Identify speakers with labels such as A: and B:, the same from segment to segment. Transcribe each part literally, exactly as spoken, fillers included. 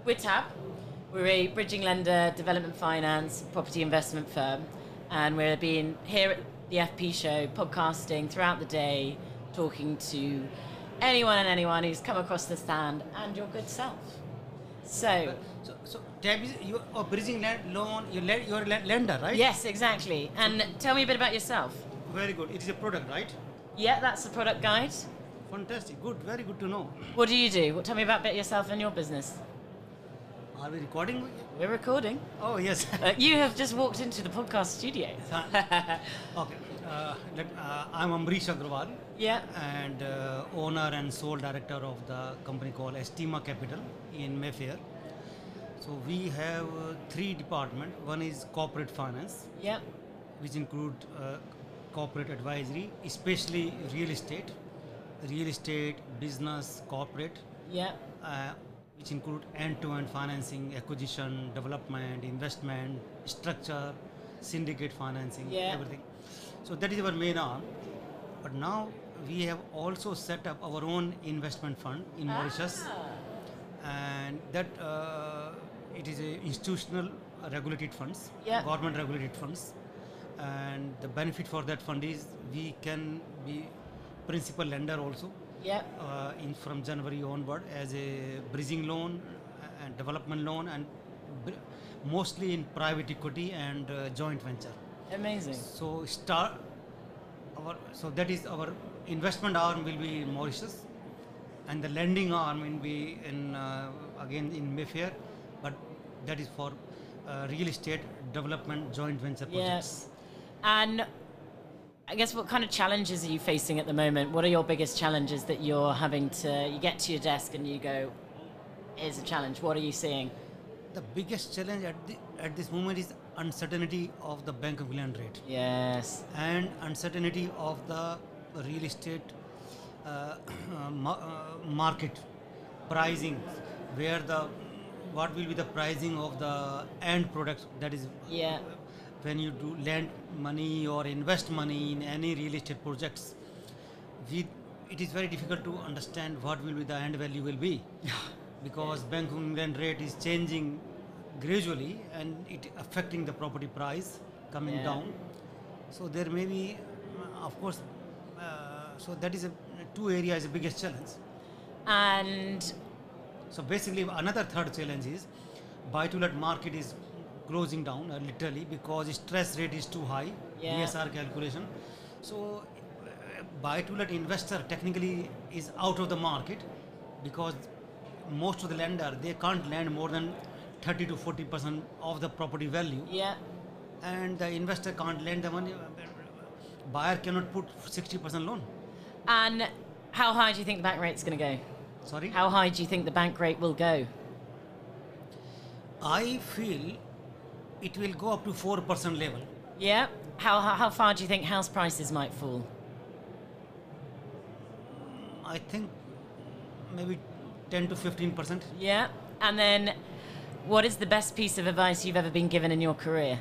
A: We're TAB. We're a bridging lender, development finance, property investment firm. And we're being here at the F P show, podcasting throughout the day, talking to anyone and anyone who's come across the stand and your good self. So,
B: so, so TAB is you are bridging land, loan, you le- you're a le- lender, right?
A: yes, exactly. And tell me a bit about yourself.
B: Very good. It is a product, right?
A: Yeah, that's the product guide.
B: Fantastic. Good. Very good to know.
A: What do you do? Well, tell me about a bit yourself and your business.
B: Are we recording?
A: We're recording.
B: Oh, yes.
A: Uh, you have just walked into the podcast studio.
B: Okay. Uh, let, uh, I'm Ambrish Agrawal.
A: Yeah.
B: And uh, owner and sole director of the company called Estima Capital in Mayfair. So we have uh, three departments. One is corporate finance,
A: Yeah.
B: which include uh, corporate advisory, especially real estate, real estate, business, corporate,
A: Yeah.
B: uh, which include end-to-end financing, acquisition, development, investment, structure, syndicate financing,
A: Yeah.
B: everything. So that is our main arm. But now we have also set up our own investment fund in Mauritius,
A: Ah.
B: and that uh, it is a institutional regulated funds,
A: Yeah.
B: government regulated funds, and the benefit for that fund is we can be principal lender also.
A: Yeah.
B: Uh, in from January onward as a bridging loan and development loan, and br- mostly in private equity and uh, joint venture.
A: Amazing.
B: So start our so that is our investment arm will be in Mauritius, and the lending arm will be in uh, again in Mayfair, but that is for uh, real estate development joint venture projects.
A: Yes. And I guess what kind of challenges are you facing at the moment? What are your biggest challenges that you're having to, you get to your desk and you go, here's a challenge. What are you seeing?
B: The biggest challenge at the, at this moment is uncertainty of the Bank of England rate.
A: Yes.
B: And uncertainty of the real estate uh, ma- uh, market pricing, where the what will be the pricing of the end products, that is
A: Yeah.
B: when you do lend money or invest money in any real estate projects, we, it is very difficult to understand what will be the end value will be because Bank of England rate is changing gradually and it affecting the property price coming
A: Yeah.
B: down. So there may be, uh, of course, uh, so that is a two areas the biggest challenge.
A: And
B: So basically another third challenge is buy-to-let market is closing down uh, literally because stress rate is too high,
A: Yeah.
B: D S R calculation. So uh, buy-to-let investor technically is out of the market because most of the lender, they can't lend more than thirty to forty percent of the property value,
A: yeah.
B: and the investor can't lend the money. Buyer cannot put sixty percent loan.
A: And how high do you think the bank rate's going to go?
B: Sorry?
A: How high do you think the bank rate will go?
B: I feel it will go up to four percent level.
A: Yeah. How, how, how far do you think house prices might fall?
B: I think maybe ten to fifteen percent.
A: Yeah. And then what is the best piece of advice you've ever been given in your career?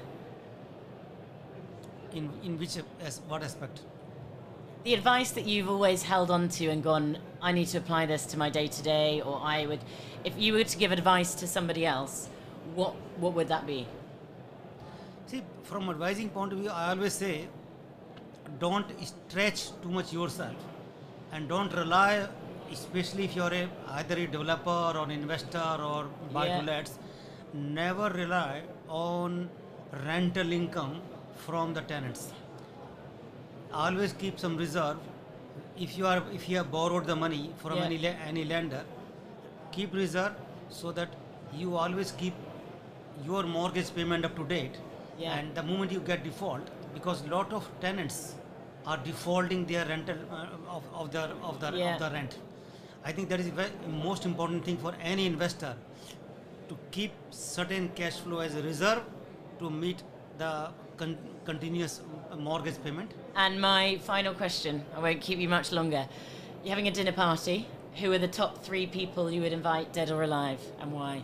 B: In in which as what aspect?
A: The advice that you've always held on to and gone, I need to apply this to my day to day, or I would, if you were to give advice to somebody else, what what would that be?
B: See, from advising point of view, I always say, don't stretch too much yourself, and don't rely, especially if you're a, either a developer or an investor or buy to lets, never rely on rental income from the tenants. Always keep some reserve. If you are if you have borrowed the money from
A: Yeah.
B: any le- any lender, keep reserve so that you always keep your mortgage payment up to date.
A: Yeah.
B: And the moment you get default, because lot of tenants are defaulting their rental uh, of, of their of the
A: Yeah.
B: of the rent. I think that is the very most important thing for any investor, to keep certain cash flow as a reserve to meet the con- continuous mortgage payment.
A: And my final question, I won't keep you much longer. You're having a dinner party. Who are the top three people you would invite, dead or alive, and why?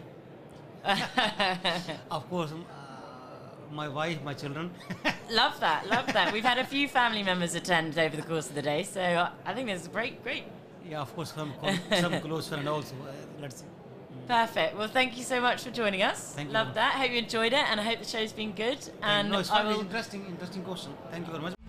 B: Of course, um, uh, my wife, my children.
A: Love that, love that. We've had a few family members attend over the course of the day, so I think it's great, great.
B: Yeah, of course, some, some close friend also. Uh, let's see. Mm.
A: Perfect. Well, thank you so much for joining us.
B: Thank you.
A: Love that. Hope you enjoyed it, and I hope the show's been good. And
B: no, it's
A: I
B: fun. It's
A: will.
B: interesting, interesting question. Thank you very much.